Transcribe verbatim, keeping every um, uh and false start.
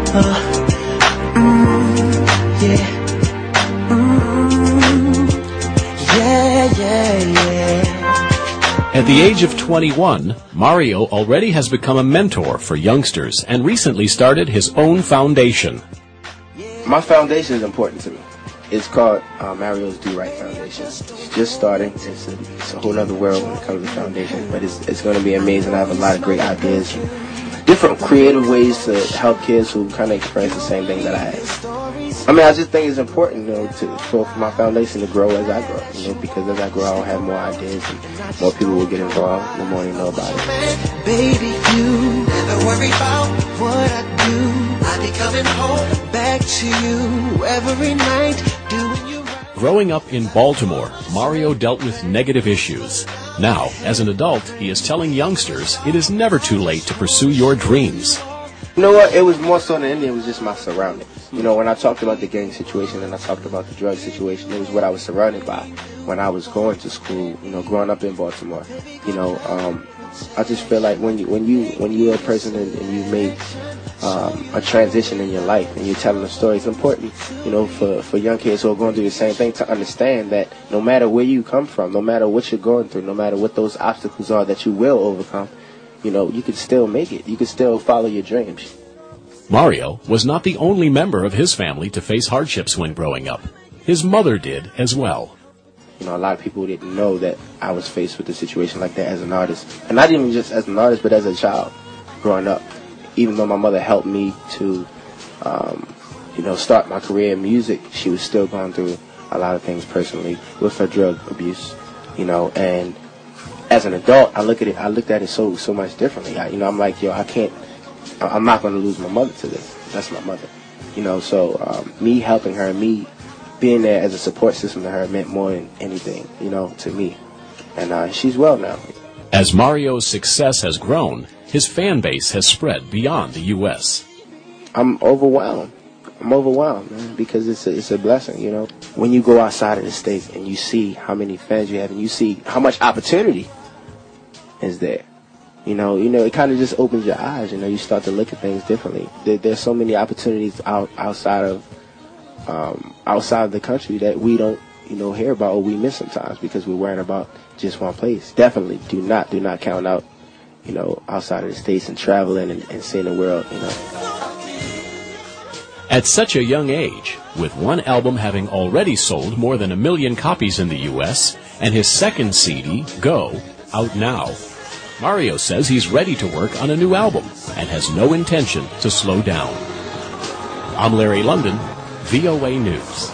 Uh, mm, yeah. Mm, yeah, yeah, yeah. At the age of twenty-one, Mario already has become a mentor for youngsters and recently started his own foundation. My foundation is important to me. It's called uh, Mario's Do Right Foundation. It's just starting. It's a, it's a whole other world when it comes to foundation, but it's, it's going to be amazing. I have a lot of great ideas, different creative ways to help kids who kind of experience the same thing that I have. I mean, I just think it's important, you know, to, for, for my foundation to grow as I grow, you know, because as I grow, I'll have more ideas and more people will get involved the more they know about it. Baby, you never worry about what I do. I be coming home back to you every night, doing you right. Growing up in Baltimore, Mario dealt with negative issues. Now, as an adult, he is telling youngsters it is never too late to pursue your dreams. You know what? It was more so than anything, it was just my surroundings. You know, when I talked about the gang situation and I talked about the drug situation, it was what I was surrounded by when I was going to school, you know, growing up in Baltimore. You know, um, I just feel like when you when you when you're a person and, and you make um, a transition in your life and you're telling a story, it's important, you know, for, for young kids who are going through the same thing to understand that no matter where you come from, no matter what you're going through, no matter what those obstacles are that you will overcome, you know, you can still make it. You can still follow your dreams. Mario was not the only member of his family to face hardships when growing up. His mother did as well. You know, a lot of people didn't know that I was faced with a situation like that as an artist. And not even just as an artist, but as a child growing up. Even though my mother helped me to, um, you know, start my career in music, she was still going through a lot of things personally with her drug abuse, you know. And as an adult, I look at it, I looked at it so, so much differently. I, you know, I'm like, yo, I can't, I'm not going to lose my mother to this. That's my mother, you know. So um, me helping her, me being there as a support system to her meant more than anything, you know, to me. And uh, she's well now. As Mario's success has grown, his fan base has spread beyond the U S I'm overwhelmed. I'm overwhelmed, man, because it's a, it's a blessing, you know. When you go outside of the States and you see how many fans you have and you see how much opportunity is there, you know, you know, it kind of just opens your eyes. You know, you start to look at things differently. There, there's so many opportunities out outside of um, outside of the country that we don't, you know, hear about or we miss sometimes because we're worrying about just one place. Definitely, do not, do not count out, you know, outside of the States and traveling and, and seeing the world, you know. At such a young age, with one album having already sold more than a million copies in the U S and his second C D, Go, out now, Mario says he's ready to work on a new album and has no intention to slow down. I'm Larry London, V O A News.